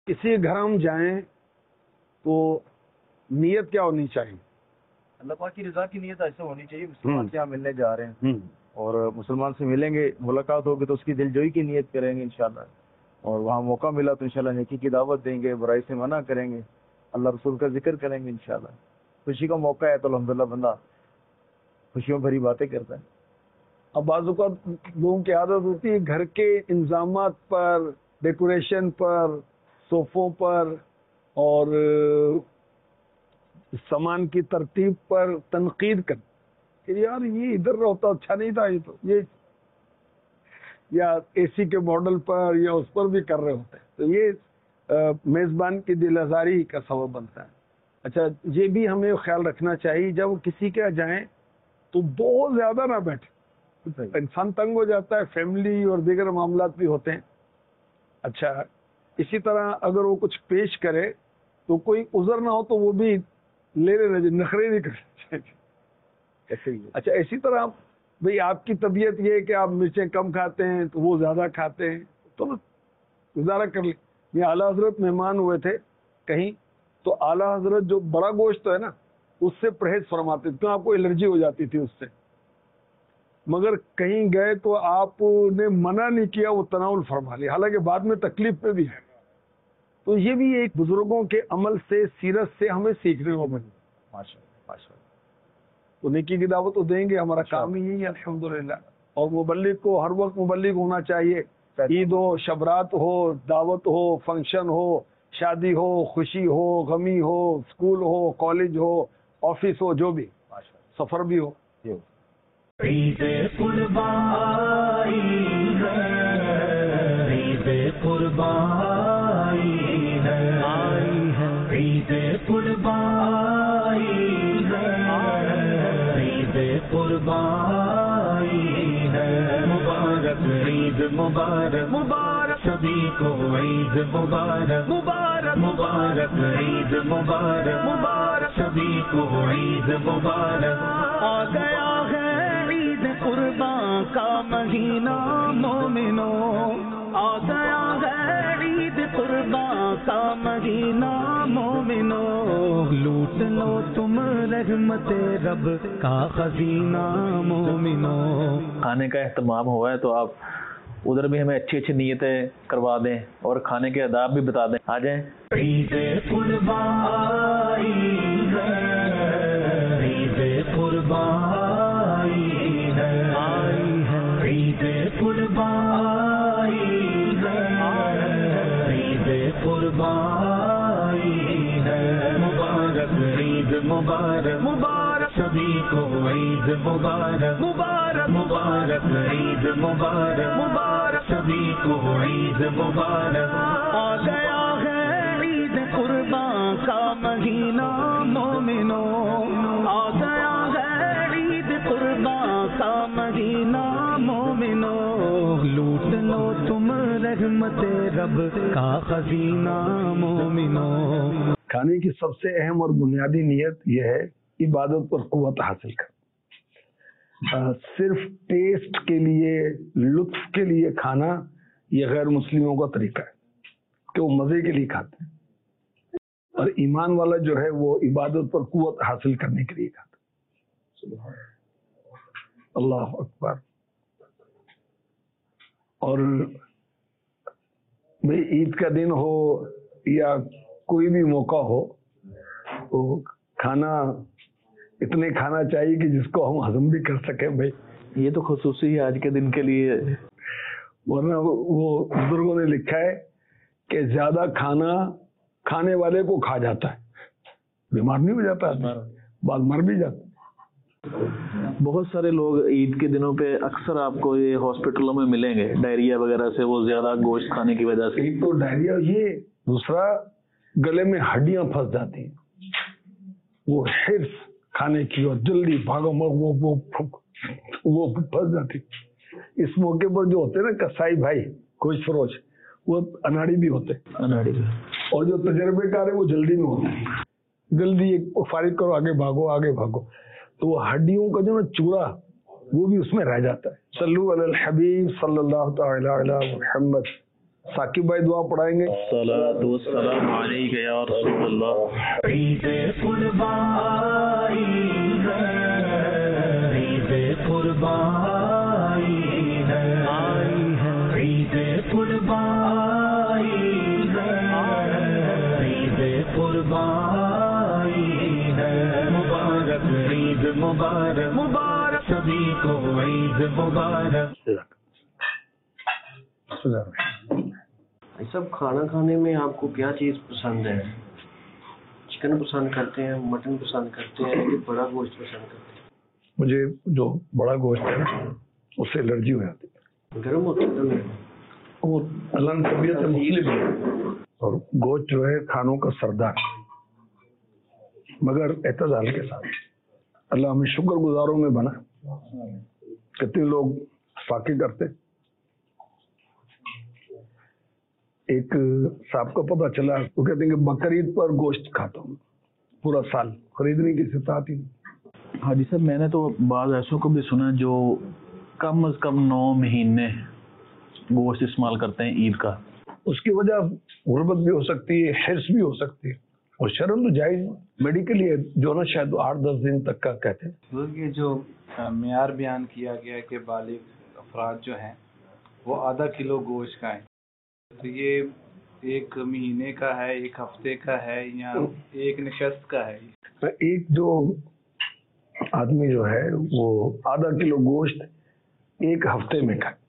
کسی گھر ہم جائیں تو نیت کیا ہونی چاہیے؟ اللہ پاک کی رضا کی نیت ایسے ہونی چاہیے. مسلمان سے ہم ملنے جا رہے ہیں اور مسلمان سے ملیں گے, ملاقات ہوگی تو اس کی دلجوئی کی نیت کریں گے انشاءاللہ, اور وہاں موقع ملا تو انشاءاللہ نیکی کی دعوت دیں گے, برائی سے منع کریں گے, اللہ رسول کا ذکر کریں گے انشاءاللہ. خوشی کا موقع ہے تو الحمدللہ بندہ خوشیوں بھری باتیں کرتا ہے. اب بعض اوقات لوگوں کی عادت ہوتی ہے گھر کے انتظامات پر, ڈیکوریشن پر, صوفوں پر اور سامان کی ترتیب پر تنقید کر کہ یار یہ ادھر ہوتا اچھا نہیں تھا, یہ تو یہ یا اے سی کے ماڈل پر یا اس پر بھی کر رہے ہوتے ہیں, تو یہ میزبان کی دل آزاری کا سبب بنتا ہے. اچھا یہ بھی ہمیں خیال رکھنا چاہیے جب کسی کے جائیں تو بہت زیادہ نہ بیٹھے, انسان تنگ ہو جاتا ہے, فیملی اور دیگر معاملات بھی ہوتے ہیں. اچھا اسی طرح اگر وہ کچھ پیش کرے تو کوئی عذر نہ ہو تو وہ بھی لے لینا چاہیے, نخرے نہیں کرنے چاہیے. اچھا اسی طرح بھئی آپ کی طبیعت یہ ہے کہ آپ مرچیں کم کھاتے ہیں تو وہ زیادہ کھاتے ہیں, تو گزارا کر لیں. یہ اعلیٰ حضرت مہمان ہوئے تھے کہیں, تو اعلیٰ حضرت جو بڑا گوشت ہے نا اس سے پرہیز فرماتے تھے, کیوں آپ کو الرجی ہو جاتی تھی اس سے, مگر کہیں گئے تو آپ نے منع نہیں کیا, وہ تناول فرما لیا, حالانکہ بعد میں تکلیف پہ بھی ہے. تو یہ بھی ایک بزرگوں کے عمل سے, سیرت سے ہمیں سیکھنے کو ملی. تو نیکی کی دعوت تو دیں گے, ہمارا کام ہی یہی ہے الحمدللہ. اور مبلغ کو ہر وقت مبلغ ہونا چاہیے, عید ہو, شبرات ہو, دعوت ہو, فنکشن ہو, شادی ہو, خوشی ہو, غمی ہو, اسکول ہو, کالج ہو, آفس ہو, جو بھی, سفر بھی ہو. عید قربان ہے, عید قربان ہے, عید قربان ہے, عید قربان ہے. مبارک عید مبارک مبارک سبھی کو, عید مبارک مبارک مبارک عید مبارک مبارک سبھی کو, عید مبارک. آ گیا ہے عید قربان کا مہینہ مومنوں, آ گیا ہے عید قربان کا مہینہ مومنوں. لوٹ لو تم رحمت رب کا خزینہ مومنوں. کھانے کا اہتمام ہوا ہے تو آپ ادھر بھی ہمیں اچھی اچھی نیتیں کروا دیں اور کھانے کے آداب بھی بتا دیں. آ جائیں. عید قربان ہے, عید قربان ہے, عید قربان ہے, عید قربان ہے. مبارک عید مبارک مبارک سبھی کو, عید مبارک مبارک مبارک عید مبارک مبارک سبھی کو, عید مبارک. آ گیا ہے عید قربان کا مہینہ مومنوں, آ گیا ہے عید قربان کا مہینہ مومنوں. لوٹ لو تم رحمت رب کا خزینہ مومنوں. کھانے کی سب سے اہم اور بنیادی نیت یہ ہے عبادت پر قوت حاصل کر. صرف ٹیسٹ کے لیے, لطف کے لیے کھانا یہ غیر مسلموں کا طریقہ ہے کہ وہ مزے کے لیے کھاتے ہیں, اور ایمان والا جو ہے وہ عبادت پر قوت حاصل کرنے کے لیے کھاتا ہے. اللہ اکبر. اور بھئی عید کا دن ہو یا کوئی بھی موقع ہو تو کھانا اتنے کھانا چاہیے کہ جس کو ہم ہضم بھی کر سکیں. بھائی یہ تو خصوصی آج کے دن کے لیے, ورنہ وہ بزرگوں نے لکھا ہے کہ زیادہ کھانا کھانے والے کو کھا جاتا ہے, بیمار نہیں ہو جاتا ہے, بعد مر بھی جاتا ہے. بہت سارے لوگ عید کے دنوں پہ اکثر آپ کو یہ ہاسپٹلوں میں ملیں گے ڈائریا وغیرہ سے, وہ زیادہ گوشت کھانے کی وجہ سے. ایک تو ڈائریا, یہ دوسرا گلے میں ہڈیاں پھنس جاتی ہیں, وہ حرص کھانے کی اور جلدی بھاگو وہ پھنس جاتی. اس موقع پر جو ہوتے ہیں نا کسائی بھائی, گوشت فروش, وہ اناڑی بھی ہوتے ہیں, اور جو تجربے کار ہے وہ جلدی میں ہوتے ہیں, جلدی فارغ کرو, آگے بھاگو آگے بھاگو. تو وہ ہڈیوں کا جو نا چورا وہ بھی اس میں رہ جاتا ہے. صلو علی الحبیب صلی اللہ تعالی علی محمد. साकिब भाई दुआ पढ़ाएंगे। सलातु वस्सलामु अलैका या रसूल अल्लाह। ईद कुर्बानी है, ईद कुर्बानी है, ईद कुर्बानी है, ईद कुर्बानी है। मुबारक ईद मुबारक, मुबारक सभी को ईद मुबारक। सब खाना खाने में आपको क्या चीज़ पसंद है? चिकन पसंद करते हैं, मटन पसंद करते हैं, कि बड़ा गोश्त पसंद करते हैं? मुझे जो बड़ा गोश्त है ना, उससे एलर्जी हो जाती है। गर्म होता है ना? वो अल्लाह ने तबीयत से मुख्तलिफ है, और गोश्त जो है खानों का सरदार, मगर एतदाल के साथ। अल्लाह हमें शुक्रगुजारों में बना। कितने लोग फाके करते। एक साहब को पता चला, वो कहते हैं कि बकरीद पर गोश्त खाता हूँ, पूरा साल खरीदने की सिफत आती नहीं। हाँ जी सर, मैंने तो बाद ऐसों को भी सुना जो कम अज कम 9 महीने गोश्त इस्तेमाल करते हैं ईद का। उसकी वजह गुर्बत भी हो सकती है, हिर्स भी हो सकती है, और शर्म तो जायज मेडिकली है जो ना शायद 8-10 दिन तक का कहते हैं। ये जो मेयार बयान किया गया है कि बालिग अफराद जो हैं वो आधा किलो गोश्त खाएं, तो ये 1 महीने का है, 1 हफ्ते का है, या 1 नशस्त का है? एक जो आदमी जो है वो आधा किलो गोश्त 1 हफ्ते में खाए,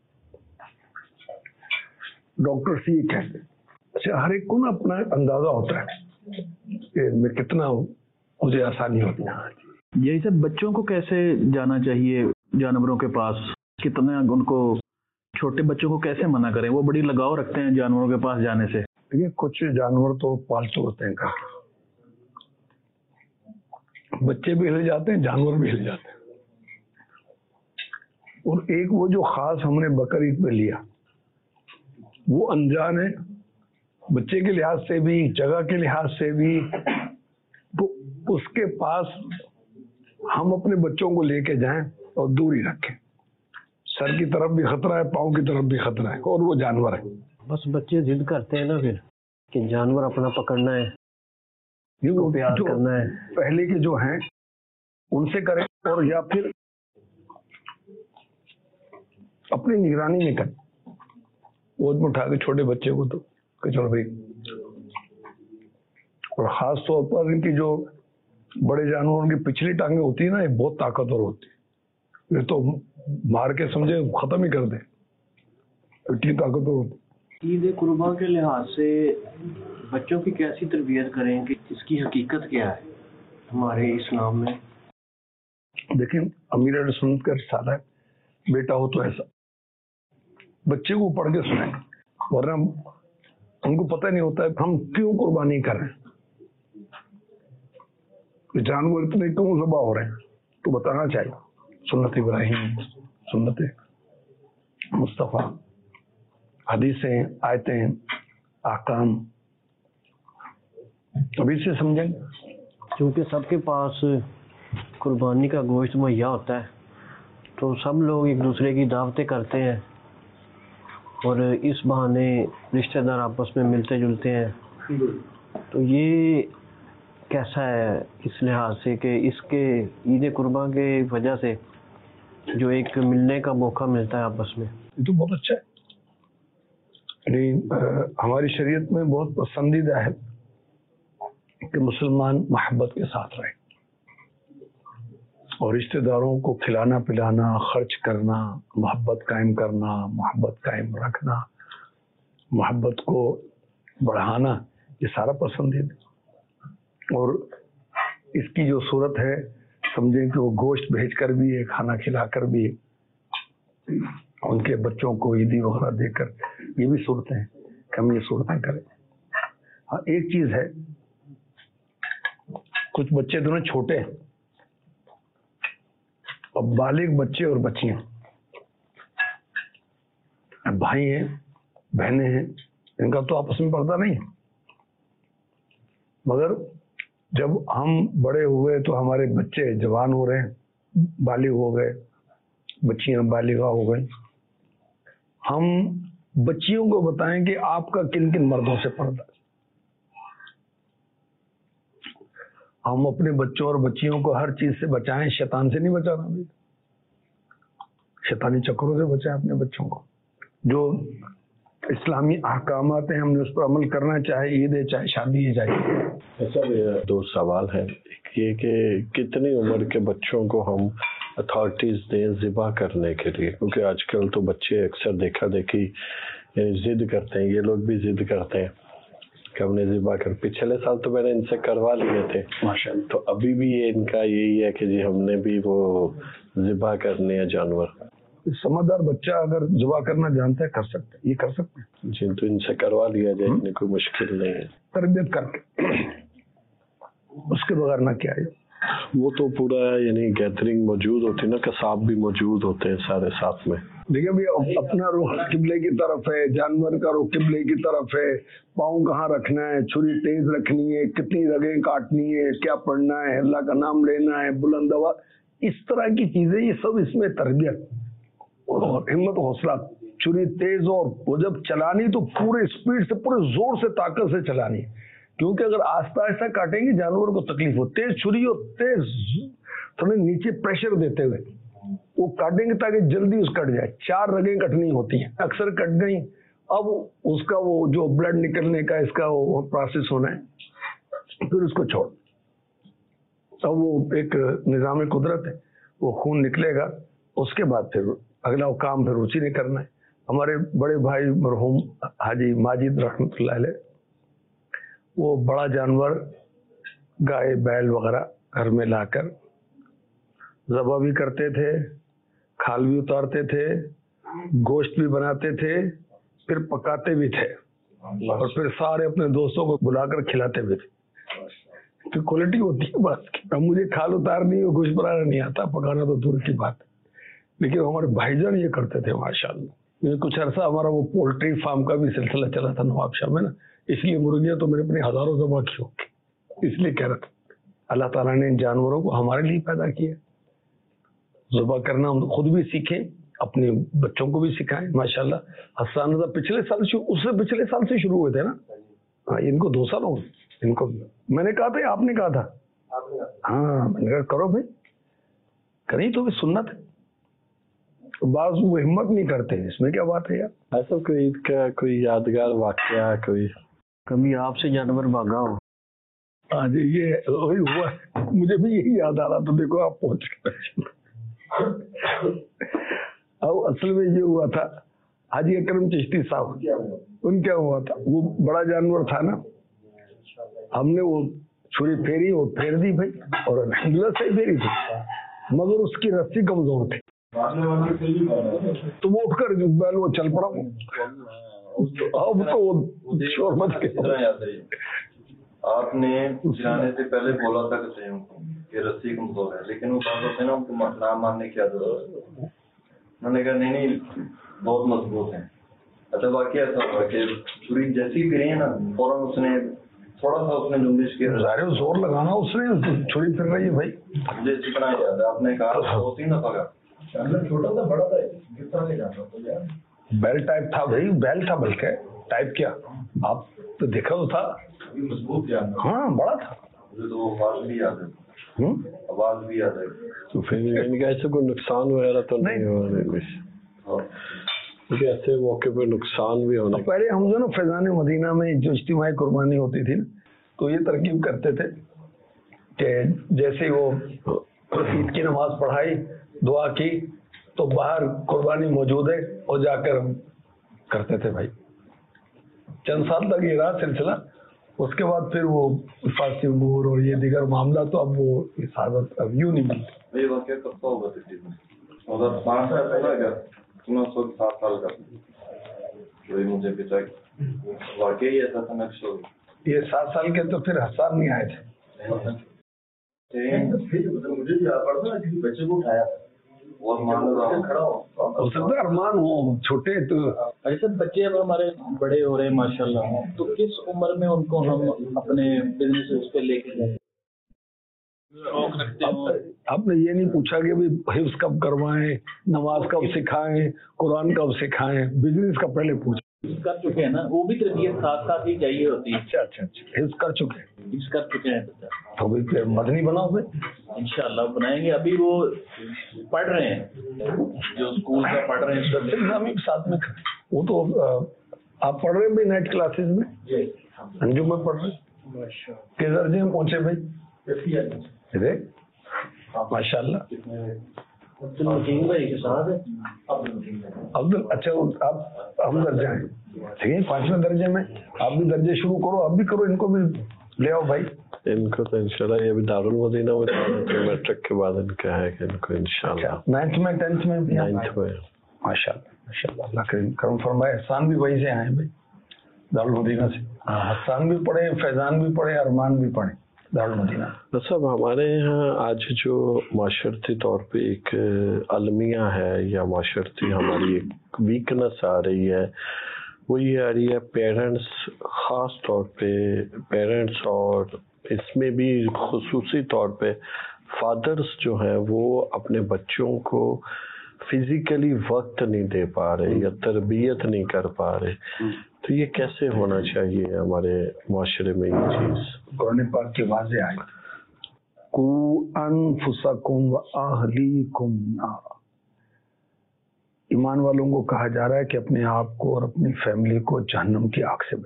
डॉक्टर सी कहते हैं। अच्छा, हर एक को ना अपना अंदाजा होता है कि मैं कितना मुझे आसानी होती है। यही सब बच्चों को कैसे जाना चाहिए जानवरों के पास? कितना उनको, छोटे बच्चों को कैसे मना करें? वो बड़ी लगाव रखते हैं जानवरों के पास जाने से। देखिए, कुछ जानवर तो पालतू होते हैं, घर बच्चे भी हिल जाते हैं, जानवर भी हिल जाते हैं। और एक वो जो खास हमने बकरीद पे लिया, वो अनजान है, बच्चे के लिहाज से भी, जगह के लिहाज से भी। तो उसके पास हम अपने बच्चों को लेके जाएं और दूरी रखें। सर की तरफ भी खतरा है, पाँव की तरफ भी खतरा है, और वो जानवर है। बस बच्चे जिद करते हैं ना फिर कि जानवर अपना पकड़ना है, ये वो प्यार जो करना है। पहले के जो हैं उनसे करें, और या फिर अपनी निगरानी में करें। गोद में उठा के छोटे बच्चे को तो कि चलो भाई। और खास तौर पर इनकी जो बड़े जानवरों की पिछली टांगे होती है ना, ये बहुत ताकतवर होती है। ये तो मार के समझे खत्म ही कर दे, इतनी ताकतवर होती। ईद कुर्बान के लिहाज से बच्चों की कैसी तरबियत करें कि इसकी हकीकत क्या है हमारे इस्लाम में? देखिए, अमीर अहले सुन्नत का रिसाला है, बेटा हो तो ऐसा बच्चे को पढ़ के सुनाए, वरना उनको पता नहीं होता है हम क्यों कुर्बानी कर रहे हैं, जानवर इतने क्यों ज़बा हो रहे हैं। तो बताना चाहिए सुन्नत इब्राहिम, सुन्नत मुस्तफ़ा, हदीसें, आयतें, आकाम, अभी से समझेंगे। क्योंकि सबके पास कुर्बानी का गोश्त मुहैया होता है, तो सब लोग एक दूसरे की दावतें करते हैं, और इस बहाने रिश्तेदार आपस में मिलते जुलते हैं। तो ये कैसा है इस लिहाज से कि इसके ईद कुर्बान के वजह से जो एक मिलने का मौका मिलता है आपस में, ये तो बहुत अच्छा है। हमारी शरीयत में बहुत पसंदीदा है कि मुसलमान मोहब्बत के साथ रहे, और रिश्तेदारों को खिलाना पिलाना, खर्च करना, मोहब्बत कायम करना, मोहब्बत कायम रखना, मोहब्बत को बढ़ाना, ये सारा पसंदीदा। और इसकी जो सूरत है, समझें कि वो गोश्त भेज कर भी है, खाना खिला कर भी है, उनके बच्चों को ईदी वगैरह देकर, ये भी सूरतें हैं कि हम ये सूरतें करें। हाँ, एक चीज़ है, कुछ बच्चे दोनों छोटे हैं, और बालिग बच्चे और बच्चियां, भाई हैं, बहनें हैं, इनका तो आपस में पर्दा नहीं है। मगर जब हम बड़े हुए तो हमारे बच्चे जवान हो रहे हैं, बालिग हो गए, बच्चियां बालिगा हो गई, हम بچیوں کو بتائیں کہ آپ کا کن کن مردوں سے پردہ ہے. ہم اپنے بچوں اور بچیوں کو ہر چیز سے بچائیں, شیطان سے نہیں بچانا بھی, شیطانی چکروں سے بچائیں اپنے بچوں کو. جو اسلامی احکامات ہیں ہم نے اس پر عمل کرنا, چاہے عید ہے چاہے شادی ہے چاہے. سر 2 سوال ہیں. یہ کہ کتنی عمر کے بچوں کو ہم اتھارٹیز دیں ذبح کرنے کے لیے, کیونکہ آج کل تو بچے اکثر دیکھا دیکھی ضد کرتے ہیں, یہ لوگ بھی ضد کرتے ہیں کہ ہم نے ذبح کر. پچھلے سال تو میں نے ان سے کروا لیے تھے ماشاءاللہ, تو ابھی بھی یہ ان کا یہی ہے کہ جی ہم نے بھی وہ ذبح کرنے ہیں جانور. سمجھدار بچہ اگر ذبح کرنا جانتا ہے کر سکتا ہے, یہ کر سکتے ہیں جی, تو ان سے کروا لیا جائے, اتنی کوئی مشکل نہیں ہے. تربیت کر کے اس کے بغیر نہ کیا ہے. وہ تو پورا یعنی گیدرنگ موجود ہوتی ہے نا, قصاب بھی موجود ہوتے ہیں سارے ساتھ میں. دیکھیں بھائی اپنا رخ قبلے کی طرف ہے, جانور کا رخ قبلے کی طرف ہے, پاؤں کہاں رکھنا ہے, چھری تیز رکھنی ہے, کتنی رگیں کاٹنی ہے, کیا پڑھنا ہے, اللہ کا نام لینا ہے, بلند آواز, اس طرح کی چیزیں, یہ سب اس میں تربیت اور ہمت و حوصلہ. چھری تیز, اور وہ جب چلانی تو پورے اسپیڈ سے, پورے زور سے, طاقت سے چلانی ہے, کیونکہ اگر آہستہ آہستہ کاٹیں گے جانور کو تکلیف ہو. تیز چھری اور تیز تھوڑے نیچے پریشر دیتے ہوئے وہ کاٹیں گے تاکہ جلدی اس کٹ جائے. 4 رگیں کٹنی ہوتی ہیں, اکثر کٹ گئی, اب اس کا وہ جو بلڈ نکلنے کا اس کا وہ پروسیس ہونا ہے, پھر اس کو چھوڑ. اب وہ ایک نظام قدرت ہے, وہ خون نکلے گا, اس کے بعد پھر اگلا وہ کام پھر اسی نے کرنا ہے. ہمارے بڑے بھائی مرحوم حاجی ماجد رحمۃ اللہ علیہ, وہ بڑا جانور گائے بیل وغیرہ گھر میں لا کر ذبح بھی کرتے تھے, کھال بھی اتارتے تھے, گوشت بھی بناتے تھے, پھر پکاتے بھی تھے, اور پھر سارے اپنے دوستوں کو بلا کر کھلاتے بھی تھے. تو کوالٹی ہوتی ہے بس. اب مجھے کھال اتارنی اور گوشت بنانا نہیں آتا, پکانا تو دور کی بات ہے, لیکن ہمارے بھائی جان یہ کرتے تھے ماشاءاللہ. کچھ عرصہ ہمارا وہ پولٹری فارم کا بھی سلسلہ چلا تھا نواب شاہ میں نا, اس لیے مرغیاں تو میں نے اپنے ہزاروں ذبح کی ہوگی, اس لیے کہہ رہا تھا. اللہ تعالیٰ نے ان جانوروں کو ہمارے لیے پیدا کیا, ذبح کرنا ہم خود بھی سیکھیں, اپنے بچوں کو بھی سکھائیں. ماشاءاللہ حسان رضا پچھلے سال اس سے پچھلے سال سے شروع ہوئے تھے نا, ان کو 2 سال ہو گئے. ان کو میں نے کہا تھا, آپ نے کہا تھا, ہاں میں نے کہا کرو بھائی, کریں تو بھی سنت ہے. بعض وہ ہمت نہیں کرتے, اس میں کیا بات ہے یار. ایسا کوئی عید کا کوئی یادگار واقعہ, کوئی کبھی آپ سے جانور بھاگا ہو؟ ہاں جی, یہ وہی ہوا ہے, مجھے بھی یہی یاد آ رہا. تو دیکھو آپ پہنچ گئے. اب اصل میں یہ ہوا تھا, حاجی اکرم چشتی صاحب, ان کیا ہوا تھا, وہ بڑا جانور تھا نا, ہم نے وہ چھری پھیری, وہ پھیر دی بھائی, اور الحمدللہ صحیح پھیری تھی, مگر اس کی رسی کمزور تھی, تو وہ اٹھ کر بیل وہ چل پڑا. اب تو وہ شور مت کے آپ نے جانے سے پہلے بولا تھا کہ رسی کمزور ہے, لیکن وہ بات ہے نا ان کو نہ ماننے کی عادت ہے. انہوں نے کہا نہیں بہت مضبوط ہیں. اچھا واقعہ ایسا ہوا کہ چھری جیسی پھری ہے نا, فوراً اس نے تھوڑا سا اس نے جنبش کی, ظاہر زور لگانا, اس نے چھری پھر رہی ہے بھائی. مجھے اتنا یاد ہے, آپ نے کہا 2-3 دفعہ کا چھوٹا تھا بڑا تھا, کس طرح سے جاتا تھا, بیل ٹائپ تھا بھائی, بیل تھا, بلکہ ٹائپ کیا, آپ تو دیکھا تو تھا, مضبوط یاد, ہاں بڑا تھا. مجھے تو آواز بھی یاد ہے, آواز بھی یاد ہے. تو پھر ایسے کوئی نقصان وغیرہ تو نہیں ہوا, ایسے موقع پہ نقصان بھی ہونا. پہلے ہم جو نا فیضان مدینہ میں جو اجتماعی قربانی ہوتی تھی, تو یہ ترکیب کرتے تھے کہ جیسے وہ عید کی نماز پڑھائی, دعا کی, تو باہر قربانی موجود ہے, اور جا کر ہم کرتے تھے بھائی. چند سال تک یہ رہا سلسلہ. اس کے بعد پھر وہ حفاظتی امور اور یہ دیگر معاملہ, تو اب وہ حفاظت اب یوں نہیں ملتی. یہ واقعہ کب کا ہوگا تقریباً, مگر 5 سال پہلے کا, 7 سال کا, کوئی مجھے پتا واقعی ایسا تھا نقش ہو. یہ 7 سال کے تو پھر حسان نہیں آئے تھے. مجھے یاد پڑتا ہے کسی بچے کو اٹھایا اور مان رہا کھڑا ہو سکتا ہے ارمان ہو چھوٹے. تو ایسے بچے اب ہمارے بڑے ہو رہے ہیں ماشاءاللہ, تو کس عمر میں ان کو ہم اپنے بزنس پہ لے کے جائیں؟ शौक रखते हो। आपने ये नहीं पूछा कि भाई हिफ्ज कब करवाएं, नमाज कब सिखाएं, कुरान कब सिखाएं, बिजनेस का पहले पूछा। कर चुके हैं ना, वो भी तरबियत साथ साथ ही चाहिए होती है। अच्छा, हिफ्ज कर चुके हैं, हिफ्ज कर चुके हैं तो भाई फिर मदनी बनाओ भाई। इंशाल्लाह बनाएंगे। अभी वो पढ़ रहे हैं, जो स्कूल का पढ़ रहे हैं, एग्जाम के साथ में वो तो आप पढ़ रहे हैं भाई नाइट क्लासेस में, अंजुम में पढ़ रहे हैं, किस दर्जे में पहुंचे भाई? माशाल्लाह। अब्दुल, अच्छा आप हम दर्जा हैं, ठीक है, 5वें दर्जे में। आप भी दर्जे शुरू करो, आप भी करो, इनको भी ले आओ भाई। इनको तो इंशाल्लाह ये भी दारुल मदीना में तो मैट्रिक के बाद इनका है कि इनको इंशाल्लाह 9th में 10th में 9th में। माशाल्लाह अल्लाह करम फरमाए। हसान भी वहीं से आए भाई, दारुल मदीना से। हसान भी पढ़े, फैजान भी पढ़े, अरमान भी पढ़े दारुल मदीना। तो सब हमारे यहाँ आज जो माशरती तौर पे एक अलमिया है या माशरती हमारी एक वीकनेस आ रही है, वो ये आ रही है पेरेंट्स, ख़ास तौर पे पेरेंट्स और इसमें भी खुसूसी तौर पे फादर्स जो हैं वो अपने बच्चों को फिजिकली वक्त नहीं दे पा रहे या तरबियत नहीं कर पा रहे। तो ये कैसे होना चाहिए हमारे माशरे में ये चीज़? कुरान पाक की वाज़ेह आयत, कू अनफुसकुम व अहलीकुम नारा। ईमान वालों को कहा जा रहा है कि अपने आप को और अपनी फैमिली को जहन्नम की आग से बचाएं।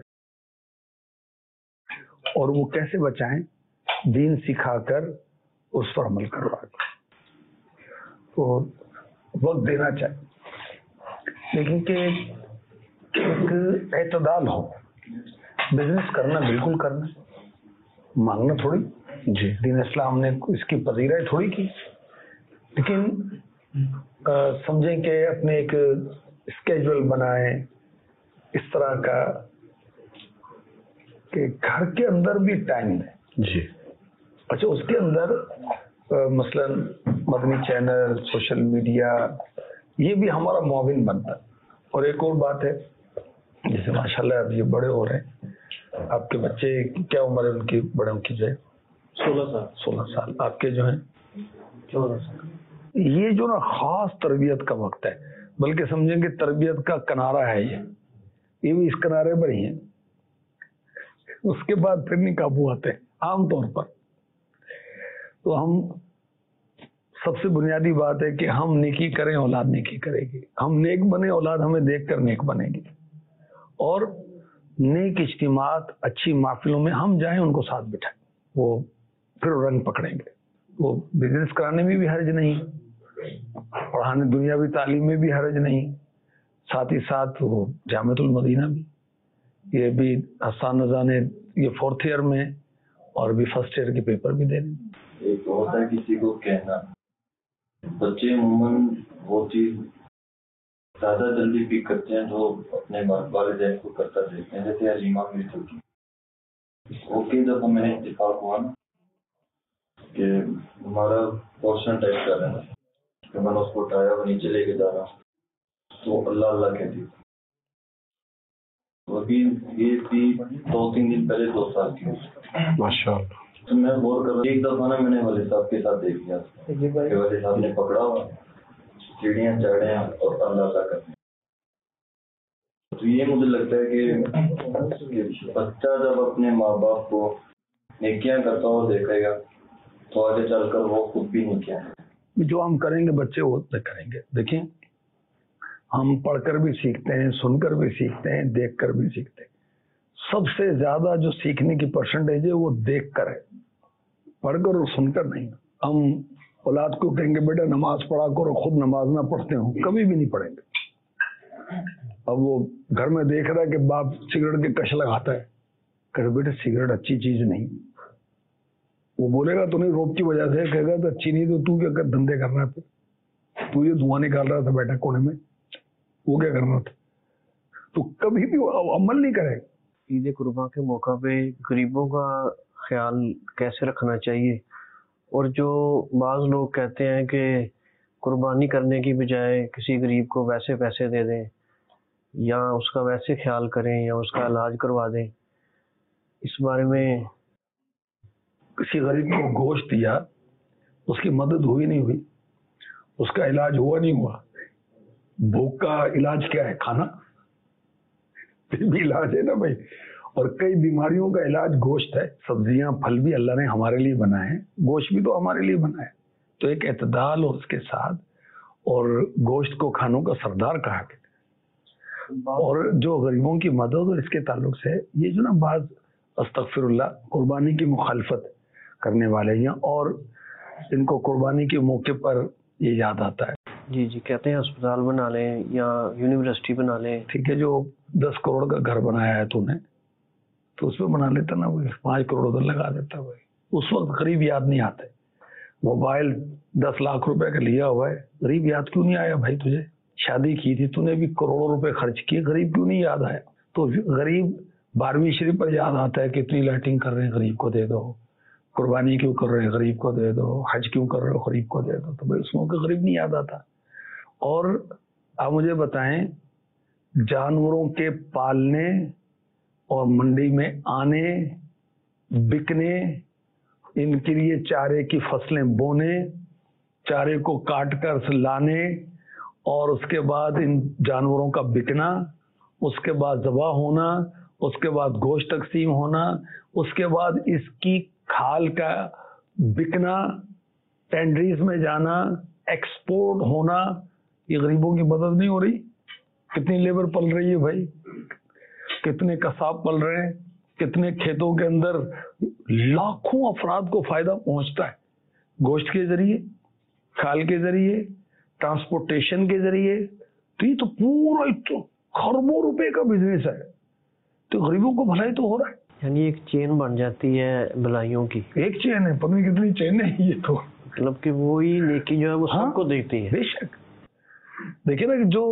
और वो कैसे बचाएं? दीन सिखाकर उस पर अमल करवा कर। तो वक्त देना चाहिए, लेकिन कि एक एतदाल हो। बिजनेस करना बिल्कुल करना, मांगना थोड़ी जी, दीन इस्लाम ने इसकी पजीराई थोड़ी की, लेकिन समझें कि अपने एक स्केड्यूल बनाए इस तरह का कि घर के अंदर भी टाइम दें जी। अच्छा, उसके अंदर मसलन मदनी चैनल, सोशल मीडिया, ये भी हमारा मुआविन बनता है। और एक और बात है, जैसे माशाल्लाह अब ये बड़े हो रहे हैं, आपके बच्चे क्या उम्र है उनकी, बड़ों की जो है 16 साल, आपके जो है 14 साल। ये जो ना खास तरबियत का वक्त है, बल्कि समझेंगे तरबियत का किनारा है ये भी इस किनारे पर ही है। उसके बाद फिर नहीं काबू आते आमतौर पर। तो हम सबसे बुनियादी बात है कि हम नेकी करें, औलाद नेकी करेगी। हम नेक बने, औलाद हमें देखकर नेक बनेगी। और नेक इज्तिमात, अच्छी महफिलों में हम जाएं, उनको साथ बिठाएं, वो फिर रंग पकड़ेंगे। वो बिजनेस कराने में भी हर्ज नहीं, पढ़ाने दुनियावी तालीम में भी हर्ज नहीं, साथ ही साथ वो जामिअतुल मदीना भी, ये भी हसन रज़ा ने ये 4th ईयर में और भी 1st ईयर के पेपर भी देने। एक होता है किसी को कहना, बच्चे अमूमन वो चीज ज्यादा जल्दी पिक करते हैं जो अपने वालिदैन को करता देखते हैं। जैसे अजीमा मेरी छोटी, ओके, जब हमें इत्तेफाक हुआ ना कि हमारा पोर्शन टाइप कर रहे हैं, तो मैंने उसको उठाया, वो नीचे लेके जा रहा, तो अल्लाह अल्लाह कहती। तो अभी ये थी 2-3 दिन पहले, 2 साल की, माशाअल्लाह। तो मैं गौर कर रहा, एक दफा ना मैंने वाले साहब के साथ देख लिया, वाले साहब ने पकड़ा हुआ सीढ़ियाँ चढ़ रहे हैं और अल्लाह अल्लाह कर रहे हैं। तो ये मुझे लगता है कि बच्चा जब अपने माँ बाप को नेकियां करता हुआ देखेगा तो आगे चलकर वो खुद भी नेकियां जो हम करेंगे बच्चे वो करेंगे। देखिए, हम पढ़कर भी सीखते हैं, सुनकर भी सीखते हैं, देखकर भी सीखते हैं। सबसे ज्यादा जो सीखने की परसेंटेज है वो देख कर है, पढ़कर और सुनकर नहीं। हम औलाद को कहेंगे बेटा नमाज पढ़ा करो, खुद नमाज ना पढ़ते हो, कभी भी नहीं पढ़ेंगे। अब वो घर में देख रहा है कि बाप सिगरेट के कश लगाता है, कहे बेटे सिगरेट अच्छी चीज नहीं। वो बोलेगा तो नहीं, रोब की वजह से कहेगा तो अच्छी नहीं, तो तू क्या कर धंधे कर रहा है, फिर तू ये धुआं निकाल रहा था बेटा कोने में, वो क्या करना था। तो कभी भी अमल नहीं करेगा। ईद कुर्बान के मौका पे गरीबों का ख्याल कैसे रखना चाहिए, और जो बाज़ लोग कहते हैं कि कुर्बानी करने की बजाय किसी गरीब को वैसे पैसे दे दें या उसका वैसे ख्याल करें या उसका इलाज करवा दें, इस बारे में किसी गरीब को गोश्त दिया اس کی مدد ہوئی نہیں ہوئی, اس کا علاج ہوا نہیں ہوا. بھوک کا علاج کیا ہے؟ کھانا. بھی علاج ہے نا بھائی. اور کئی بیماریوں کا علاج گوشت ہے. سبزیاں پھل بھی اللہ نے ہمارے لیے بنائے ہیں, گوشت بھی تو ہمارے لیے بنا ہے. تو ایک اعتدال اور اس کے ساتھ, اور گوشت کو کھانوں کا سردار کہا گیا. اور جو غریبوں کی مدد اور اس کے تعلق سے یہ جو نا بعض استغفر اللہ قربانی کی مخالفت کرنے والے ہیں, اور ان کو قربانی کے موقع پر یہ یاد آتا ہے. جی جی, کہتے ہیں اسپتال بنا لیں یا یونیورسٹی بنا لیں. ٹھیک ہے, جو 10 کروڑ کا گھر بنایا ہے تو نے, تو اس پہ بنا لیتا نا, وہ 5 کروڑ ادھر لگا دیتا بھائی. اس وقت غریب یاد نہیں آتے. موبائل 10 لاکھ روپے کا لیا ہوا ہے, غریب یاد کیوں نہیں آیا بھائی تجھے؟ شادی کی تھی تو نے بھی کروڑوں روپے خرچ کیے, غریب کیوں نہیں یاد آیا؟ تو غریب 12ویں شریف پر یاد آتا ہے کہ اتنی لائٹنگ کر رہے ہیں غریب کو دے دو, قربانی کیوں کر رہے ہیں غریب کو دے دو, حج کیوں کر رہے ہو غریب کو دے دو. تو بھائی اس موقع غریب نہیں یاد آتا. اور آپ مجھے بتائیں, جانوروں کے پالنے اور منڈی میں آنے, بکنے, ان کے لیے چارے کی فصلیں بونے, چارے کو کاٹ کر لانے, اور اس کے بعد ان جانوروں کا بکنا, اس کے بعد ذبح ہونا, اس کے بعد گوشت تقسیم ہونا, اس کے بعد اس کی کھال کا بکنا, ٹینڈریز میں جانا, ایکسپورٹ ہونا. یہ غریبوں کی مدد نہیں ہو رہی؟ کتنی لیبر پل رہی ہے بھائی, کتنے قصاب پل رہے ہیں, کتنے کھیتوں کے اندر لاکھوں افراد کو فائدہ پہنچتا ہے گوشت کے ذریعے, کھال کے ذریعے, ٹرانسپورٹیشن کے ذریعے. تو یہ تو پورا خربوں روپے کا بزنس ہے. تو غریبوں کو بھلائی تو ہو رہا ہے. یعنی ایک چین بن جاتی ہے بھلائیوں کی. ایک چین ہے, پتہ نہیں کتنی چین ہے یہ تو. مطلب کہ وہی نیکی جو ہے وہ سب کو دیتی ہے. بے شک. دیکھیں نا کہ جو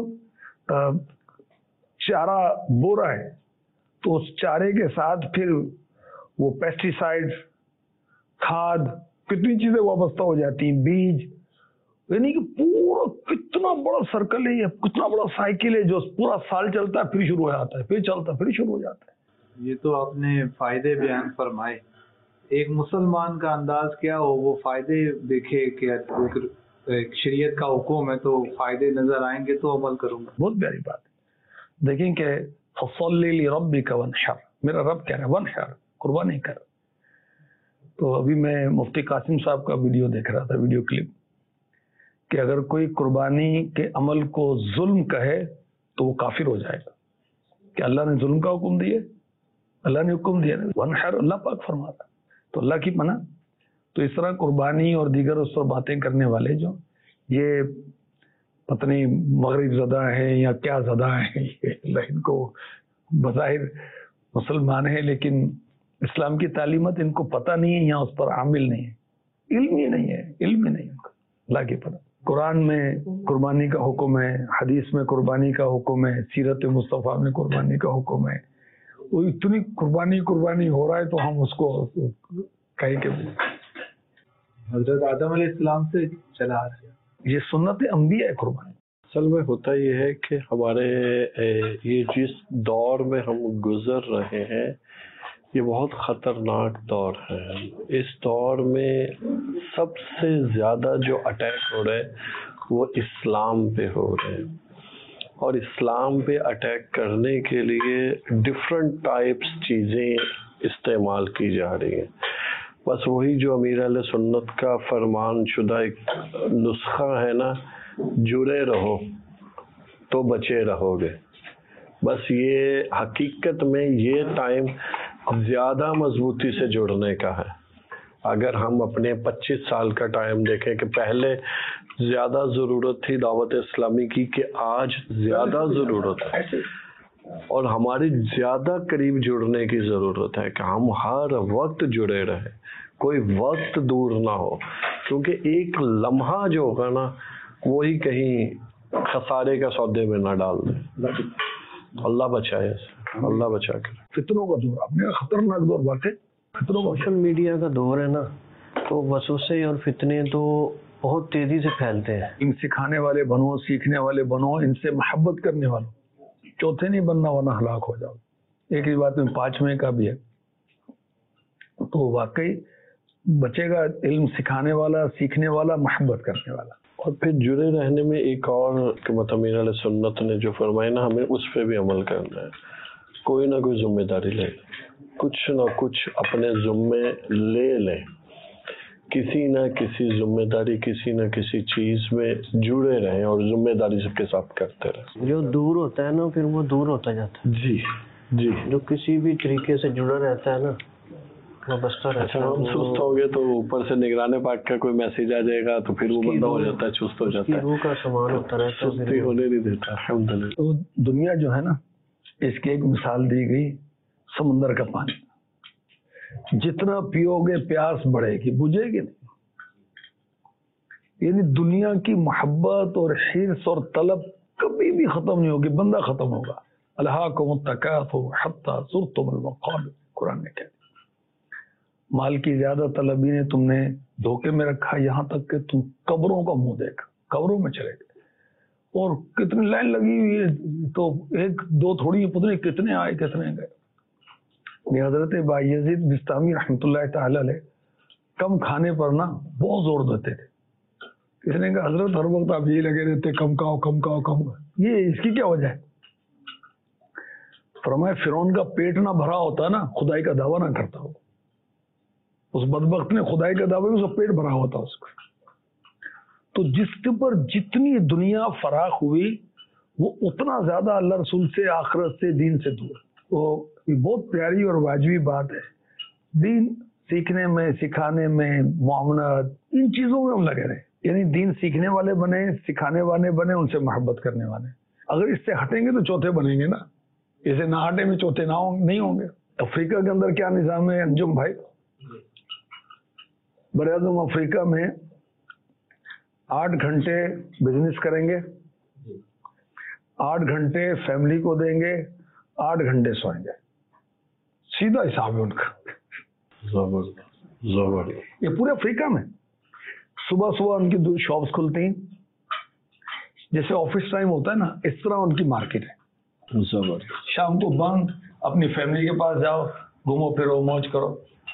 چارہ بو رہا ہے تو اس چارے کے ساتھ پھر وہ پیسٹیسائڈ, کھاد, کتنی چیزیں وابستہ ہو جاتی ہیں, بیج. یعنی کہ پورا کتنا بڑا سرکل ہے, کتنا بڑا سائیکل ہے جو پورا سال چلتا ہے, پھر شروع ہو جاتا ہے, پھر چلتا ہے, پھر شروع ہو جاتا ہے. یہ تو آپ نے فائدے بیان فرمائے. ایک مسلمان کا انداز کیا ہو, وہ فائدے دیکھے کہ ایک شریعت کا حکم ہے تو فائدے نظر آئیں گے تو عمل کروں گا. بہت پیاری بات ہے. دیکھیں کہ فصلی لربک وانحر, میرا رب کہہ رہا ہے وانحر, قربانی کر. تو ابھی میں مفتی قاسم صاحب کا ویڈیو دیکھ رہا تھا, ویڈیو کلپ, کہ اگر کوئی قربانی کے عمل کو ظلم کہے تو وہ کافر ہو جائے گا. کہ اللہ نے ظلم کا حکم دیا, اللہ نے حکم دیا وانحر, اللہ پاک فرماتا. تو اللہ کی منع. تو اس طرح قربانی اور دیگر اس پر باتیں کرنے والے جو یہ پتہ نہیں مغرب زدہ ہیں یا کیا زدہ ہیں, اللہ ان کو بظاہر مسلمان ہیں لیکن اسلام کی تعلیمات ان کو پتہ نہیں ہے یا اس پر عامل نہیں ہے, علم ہی نہیں ہے, علم ہی نہیں ان کو اللہ کی پتہ. قرآن میں قربانی کا حکم ہے, حدیث میں قربانی کا حکم ہے, سیرت مصطفیٰ میں قربانی کا حکم ہے. وہ اتنی قربانی ہو رہا ہے تو ہم اس کو کہیں کہ حضرت آدم علیہ السلام سے چلا آ رہا ہے. یہ سنت انبیاء ہے قربانی. اصل میں ہوتا یہ ہے کہ ہمارے یہ جس دور میں ہم گزر رہے ہیں یہ بہت خطرناک دور ہے. اس دور میں سب سے زیادہ جو اٹیک ہو رہے ہیں وہ اسلام پہ ہو رہے ہیں, اور اسلام پہ اٹیک کرنے کے لیے ڈفرینٹ ٹائپس چیزیں استعمال کی جا رہی ہیں. بس وہی جو امیر علیہ سنت کا فرمان شدہ ایک نسخہ ہے نا, جڑے رہو تو بچے رہو گے. بس یہ حقیقت میں یہ ٹائم زیادہ مضبوطی سے جڑنے کا ہے. اگر ہم اپنے 25 سال کا ٹائم دیکھیں کہ پہلے زیادہ ضرورت تھی دعوت اسلامی کی, کہ آج زیادہ ضرورت ہے, اور ہماری زیادہ قریب جڑنے کی ضرورت ہے کہ ہم ہر وقت جڑے رہیں, کوئی وقت دور نہ ہو, کیونکہ ایک لمحہ جو ہوگا نا وہی کہیں خسارے کا سودے میں نہ ڈال دیں. اللہ بچائے, اللہ بچا کر. فتنوں کا دور, آپ نے خطرناک دور واقع فتنوں کا. سوشل میڈیا کا دور ہے نا, تو وسوسے اور فتنے تو بہت تیزی سے پھیلتے ہیں. ان سکھانے والے بنو, سیکھنے والے بنو, ان سے محبت کرنے والوں, چوتھے نہیں بننا ورنہ ہلاک ہو جاؤ. ایک ہی بات میں 5ویں کا بھی ہے. تو واقعی बचेगा इल्म सिखाने वाला, सीखने वाला, मोहब्बत करने वाला। और फिर जुड़े रहने में एक और कि मतलब मीर अलैहि सुन्नत ने जो फरमाया ना, हमें उस पर भी अमल करना है। कोई ना कोई जिम्मेदारी ले, कुछ ना कुछ अपने जिम्मे ले लें, किसी ना किसी जिम्मेदारी, किसी ना किसी चीज में जुड़े रहें और जिम्मेदारी सबके साथ करते रहें। जो दूर होता है ना फिर वो दूर होता जाता है। जी जी। जो किसी भी तरीके से जुड़ा रहता है ना वो बसता रहता अच्छा, है। हम सुस्त हो गए तो ऊपर से निगराने पाक का कोई मैसेज आ जाएगा तो फिर वो बंदा हो जाता है, चुस्त हो जाता है, रूह का समान होता रहता है, सुस्ती होने नहीं देता। अल्हम्दुलिल्लाह। तो दुनिया जो है ना, इसकी एक मिसाल दी गई समुंदर का पानी, जितना पियोगे प्यास बढ़ेगी, बुझेगी नहीं। यानी दुनिया की मोहब्बत और हिर्स और तलब कभी भी खत्म नहीं होगी, बंदा खत्म होगा। अलहाकुमुत तकासुर हत्ता ज़ुरतुमुल मक़ाबिर, कुरान ने कहा। माल की ज्यादा तलबी ने तुमने धोखे में रखा, यहाँ तक कि तुम कब्रों का मुंह देखा, कब्रों में चले गए। और कितनी लाइन लगी हुई है, तो एक दो थोड़ी, पता नहीं कितने आए कितने गए। हजरत बायजीद बिस्तामी रहमतुल्लाह तआला अलैह कम खाने पर ना बहुत जोर देते थे। किसने कहा हजरत हर वक्त आप यही लगे रहते, कम खाओ कम खाओ कम खाओ, ये इसकी क्या वजह है? फरमाया फिरौन का पेट ना भरा होता ना, खुदाई का दावा ना करता हो। उस बदबख्त ने खुदाई का दावा, उसका पेट भरा होता उसका। तो जिसके पर जितनी दुनिया फराख हुई, वो उतना ज्यादा अल्लाह रसूल से, आखिरत से, दीन से दूर। तो ये बहुत प्यारी और वाजिबी बात है। दीन सीखने में, सिखाने में, मुआमलात, इन चीजों में हम लगे रहे। यानी दीन सीखने वाले बने, सिखाने वाले बने, उनसे मोहब्बत करने वाले। अगर इससे हटेंगे तो चौथे बनेंगे ना, इसे ना हटे में चौथे ना नहीं होंगे। अफ्रीका के अंदर क्या निजाम है अंजुम भाई? बरआज़म अफ्रीका में 8 घंटे बिजनेस करेंगे, 8 घंटे फैमिली को देंगे, 8 घंटे सोएंगे। सीधा हिसाब है उनका। ये पूरे अफ्रीका में सुबह सुबह उनकी 2 शॉप्स खुलती हैं, जैसे ऑफिस टाइम होता है ना, इस तरह उनकी मार्केट है। शाम को बंद, अपनी फैमिली के पास जाओ, घूमो फिरो, मौज करो,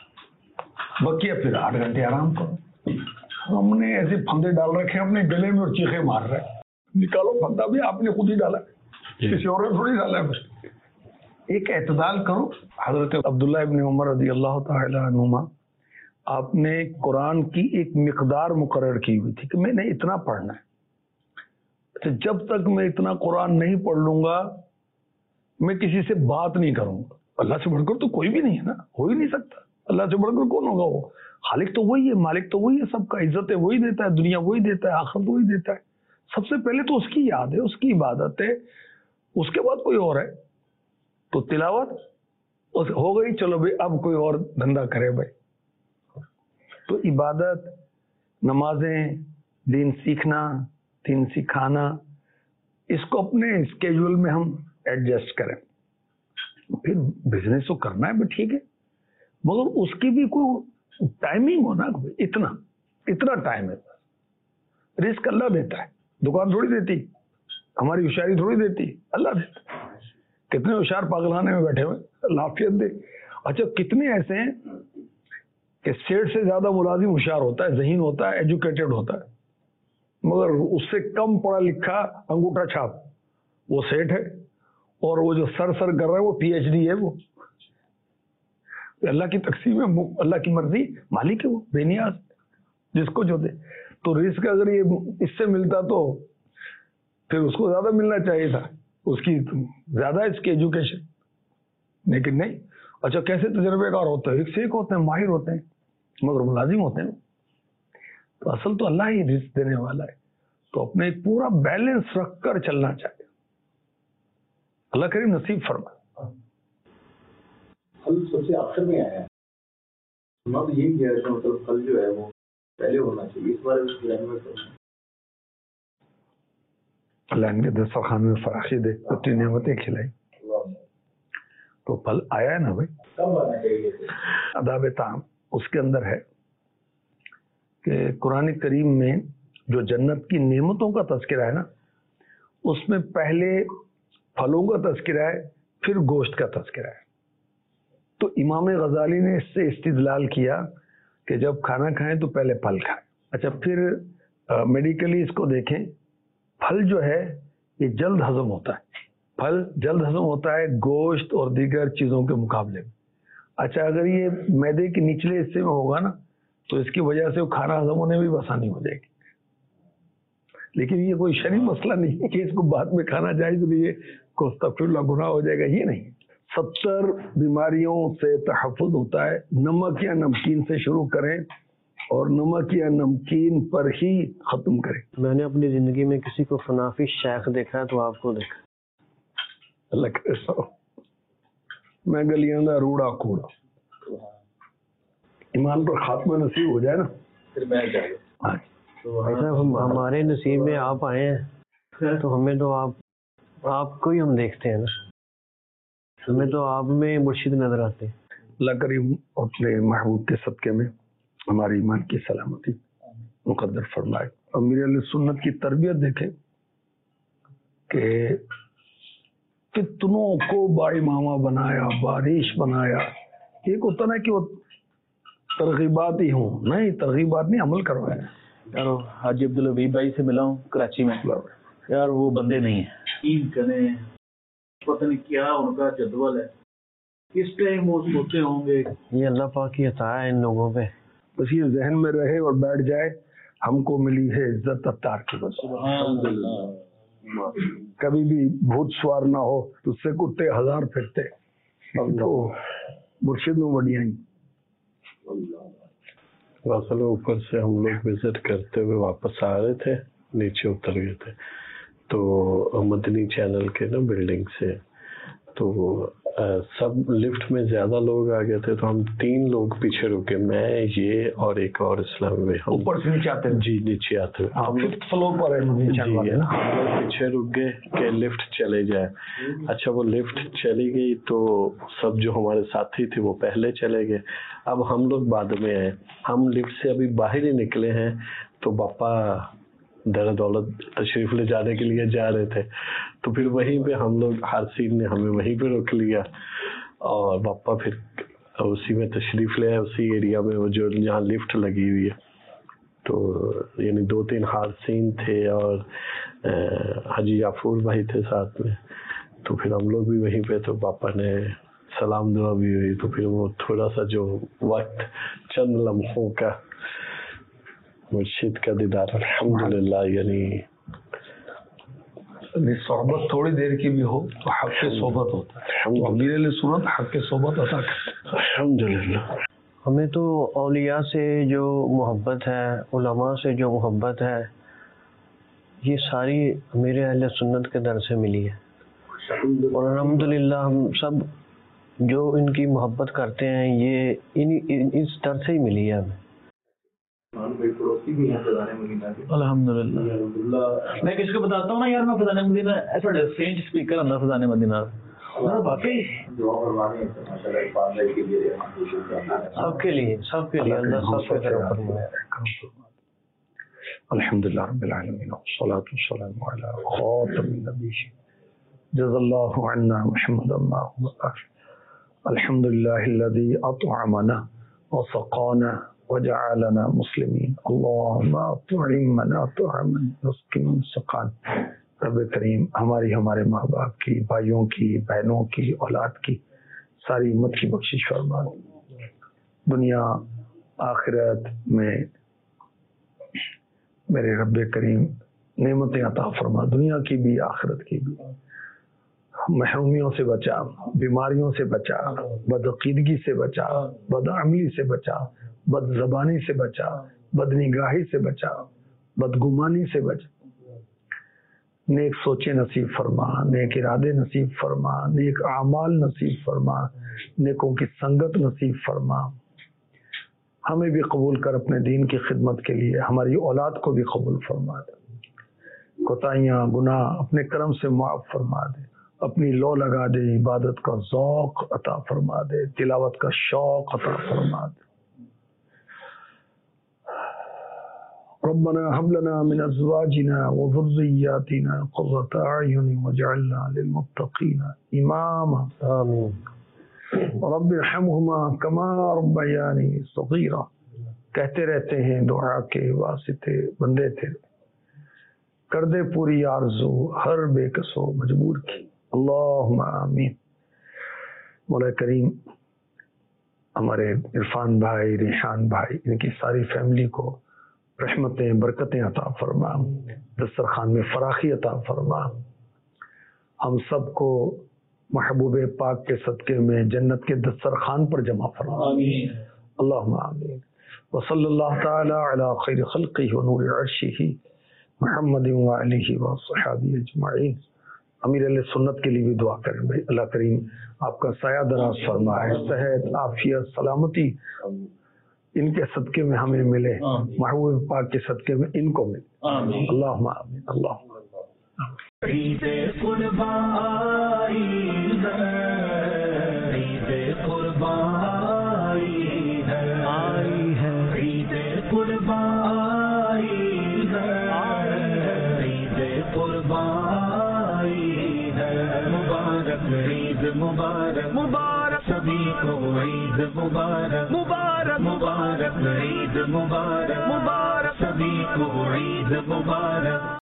बकिया फिर 8 घंटे आराम करो। हमने ऐसे फंदे डाल रखे हैं अपने गले में और चीखे मार रहे हैं। निकालो फंदा भी आपने खुद ही डाला, किसी और ने थोड़ी डाला है। एक एतदाल करो। हजरत अब्दुल्लाह इब्न उमर रज़ी अल्लाह तआला अन्हुमा, आपने कुरान की एक मिकदार मुकर्रर की हुई थी कि मैंने इतना पढ़ना है। अच्छा, जब तक मैं इतना कुरान नहीं पढ़ लूंगा मैं किसी से बात नहीं करूंगा। अल्लाह से बढ़कर तो कोई भी नहीं है ना, हो ही नहीं सकता। अल्लाह से बढ़कर कौन होगा? वो खालिक तो वही है, मालिक तो वही है, सबका इज्जत है वही देता है, दुनिया वही देता है, आखिरत वही देता है। सबसे पहले तो उसकी याद है, उसकी इबादत है, उसके बाद कोई और है। तो तिलावत हो गई, चलो भाई अब कोई और धंधा करे भाई। तो इबादत, नमाजें, दीन सीखना, दीन सिखाना, इसको अपने स्केड्यूल में हम एडजस्ट करें। फिर बिजनेस तो करना है, ठीक है, मगर उसकी भी कोई टाइमिंग हो ना, इतना इतना टाइम है। रिस्क अल्लाह देता है, दुकान थोड़ी देती, हमारी होशियारी थोड़ी देती, अल्लाह देता है। कितने होशियार पागलखाने में बैठे हुए, लाफियत दे। अच्छा, कितने ऐसे हैं कि सेठ से ज्यादा मुलाजिम होशियार होता है, ज़हीन होता है, एजुकेटेड होता है, मगर उससे कम पढ़ा लिखा अंगूठा छाप वो सेठ है, और वो जो सर कर रहा है वो पीएचडी है। वो अल्लाह की तकसीम है, अल्लाह की मर्जी, मालिक है वो, बेनियाज, जिसको जो दे। तो रिस्क अगर ये इससे मिलता तो फिर उसको ज्यादा मिलना चाहिए था, उसकी ज्यादा इसकी एजुकेशन, लेकिन नहीं। अच्छा, कैसे तजर्बेकार होते हैं, एक से एक होते हैं, माहिर होते हैं, मगर मुलाजिम होते हैं। तो असल तो अल्लाह ही रिस्क देने वाला है। तो अपने एक पूरा बैलेंस रखकर चलना चाहिए। अल्लाह करीम नसीब फरमा। फल सबसे आखिर में आया है, तो यही किया है, मतलब फल जो है वो पहले होना चाहिए। इस बारे में अल्लाह इनके दस्तरखान में फराखी दे, इतनी नेमतें खिलाई, तो फल आया है ना भाई। कब आना चाहिए? अदाब ताम उसके अंदर है कि कुरान करीम में जो जन्नत की नेमतों का तज़किरा है ना, उसमें पहले फलों का तज़किरा है, फिर गोश्त का तज़किरा है। तो इमाम गजाली ने इससे इस्तिदलाल किया کہ جب کھانا کھائیں تو پہلے پھل کھائیں. اچھا پھر میڈیکلی اس کو دیکھیں, پھل جو ہے یہ جلد ہضم ہوتا ہے, پھل جلد ہضم ہوتا ہے گوشت اور دیگر چیزوں کے مقابلے میں. اچھا اگر یہ معدے کے نچلے حصے میں ہوگا نا تو اس کی وجہ سے کھانا ہضم ہونے میں بھی آسانی ہو جائے گی. لیکن یہ کوئی شرعی مسئلہ نہیں ہے کہ اس کو بعد میں کھانا جائز نہیں ہے, کو استغفر اللہ گناہ ہو جائے گا, یہ نہیں. 70 بیماریوں سے تحفظ ہوتا ہے. نمک یا نمکین سے شروع کریں اور نمک یا نمکین پر ہی ختم کریں. میں نے اپنی زندگی میں کسی کو فنافی شیخ دیکھا ہے تو آپ کو دیکھا. اللہ کرے میں گلیاں دا روڑا کوڑا, ایمان پر خاتمہ نصیب ہو جائے نا پھر میں جائے. ہمارے نصیب میں آپ آئے ہیں تو ہمیں تو آپ کو ہی ہم دیکھتے ہیں نا, ہمیں تو آپ میں مرشد نظر آتے ہیں. اللہ کریم اپنے محبوب کے صدقے میں ہماری ایمان کی سلامتی مقدر فرمائے. اور میرے علیہ سنت کی تربیت دیکھیں کہ کتنوں کو بائی ماما بنایا, بارش بنایا. ایک ہوتا نا کہ وہ ترغیبات ہی ہوں, نہیں ترغیبات نہیں, عمل کروایا. یار حاجی عبدالحبیب بھائی سے ملا ہوں کراچی میں, یار وہ بندے نہیں ہیں, عید کریں پتہ نہیں کیا ان کا جدول ہے, کس ٹائم وہ سوتے ہوں گے. یہ اللہ پاک کی عطا ہے ان لوگوں پہ. بس یہ ذہن میں رہے اور بیٹھ جائے, ہم کو ملی ہے عزت اتار کی. بس کبھی بھی بھوت سوار نہ ہو تو اس سے کتے 1000 پھرتے, تو مرشد میں بڑھیا ہی. اصل اوپر سے ہم لوگ وزٹ کرتے ہوئے واپس آ رہے تھے, نیچے اتر گئے تھے تو مدنی چینل کے نا بلڈنگ سے, تو سب لفٹ میں زیادہ لوگ آ گئے تھے تو ہم 3 لوگ پیچھے رکے, میں یہ اور ایک اور اسلام میں. اوپر سے نیچے آتے, جی نیچے آتے ہوئے 5th فلور پر ہے جی, ہم لوگ پیچھے رک گئے کہ لفٹ چلے جائے. اچھا وہ لفٹ چلی گئی تو سب جو ہمارے ساتھی تھے وہ پہلے چلے گئے, اب ہم لوگ بعد میں آئے. ہم لفٹ سے ابھی باہر ہی نکلے ہیں تو باپا در دولت تشریف لے جانے کے لیے جا رہے تھے, تو پھر وہیں پہ ہم لوگ حارثین نے ہمیں وہیں پہ روک لیا اور باپا پھر اسی میں تشریف لے آئے, اسی ایریا میں وہ جو جہاں لفٹ لگی ہوئی ہے. تو یعنی 2-3 حارثین تھے اور حاجی یافور بھائی تھے ساتھ میں, تو پھر ہم لوگ بھی وہیں پہ, تو پاپا نے سلام دعا بھی ہوئی. تو پھر وہ تھوڑا سا جو وقت چند لمحوں کا مرشد کا دیدار الحمدللہ, یعنی صحبت تھوڑی دیر کی بھی ہو تو حق کے صحبت ہوتا ہے. امیر علیہ سنت حق کے صحبت عطا کرتا ہے الحمدللہ. ہمیں تو اولیاء سے جو محبت ہے, علماء سے جو محبت ہے, یہ ساری امیر اہل سنت کے در سے ملی ہے. اور الحمدللہ ہم سب جو ان کی محبت کرتے ہیں یہ اس در سے ہی ملی ہے ہمیں. الحمدللہ. میں کس کو بتاتا ہوں نا یار, میں فضان مدینہ ایسا ڈسٹینج اسپیکر اندر فضان مدینہ واقعی سب کے لیے اللہ سب کے کرم فرمائے. الحمدللہ رب العالمین والصلاة والسلام علی خاتم النبیین جزا اللہ عنا محمد اللہ. الحمدللہ الذی اطعمنا وسقانا وجعلنا مسلمین. اللہم اطعمنا طعما یسقی سقان. رب کریم ہمارے ماں باپ کی, بھائیوں کی, بہنوں کی, اولاد کی ساری امت کی بخشش فرما. دنیا آخرت میں میرے رب کریم نعمتیں عطا فرما, دنیا کی بھی آخرت کی بھی. محرومیوں سے بچا, بیماریوں سے بچا, بدعقیدگی سے بچا, بدعملی سے بچا, بد زبانی سے بچا, بد نگاہی سے بچا, بدگمانی سے بچا. نیک سوچیں نصیب فرما, نیک ارادے نصیب فرما, نیک اعمال نصیب فرما, نیکوں کی سنگت نصیب فرما. ہمیں بھی قبول کر اپنے دین کی خدمت کے لیے, ہماری اولاد کو بھی قبول فرما دے. کوتاہیاں گناہ اپنے کرم سے معاف فرما دے, اپنی لو لگا دے, عبادت کا ذوق عطا فرما دے, تلاوت کا شوق عطا فرما دے. ربنا هب لنا من ازواجنا وذرياتنا قرة اعين واجعلنا للمتقين اماما. آمین. رب ارحمهما كما ربياني صغيرا کہتے رہتے ہیں دعا کے واسطے بندے تھے، کر دے پوری آرزو ہر بے کسو مجبور کی، اللہم آمین۔ مولا کریم ہمارے عرفان بھائی، ریحان بھائی، ان کی ساری فیملی کو رحمتیں برکتیں عطا فرما، دسترخوان میں فراخی عطا فرما، ہم سب کو محبوب پاک کے صدقے میں جنت کے دسترخوان پر جمع فرما، اللہم آمین۔ وصلی اللہ تعالی علی خیر خلقہ و نور عرشہ محمد وآلہ وصحبہ اجمعین۔ امیر علیہ سنت کے لیے بھی دعا کریں بھائی، اللہ کریم آپ کا سایہ دراز فرمائے، صحت عافیت سلامتی ان کے صدقے میں ہمیں ملے، محبوب پاک کے صدقے میں ان کو ملے، اللہم آمین، اللہم عید قربان آئی ہے، عید قربان آئی ہے، عید قربان آئی ہے، عید قربان آئی ہے، مبارک عید مبارک، مبارک سبھی کو عید مبارک، مبارک مبارک عید مبارک، مبارک سبھی کو عید مبارک۔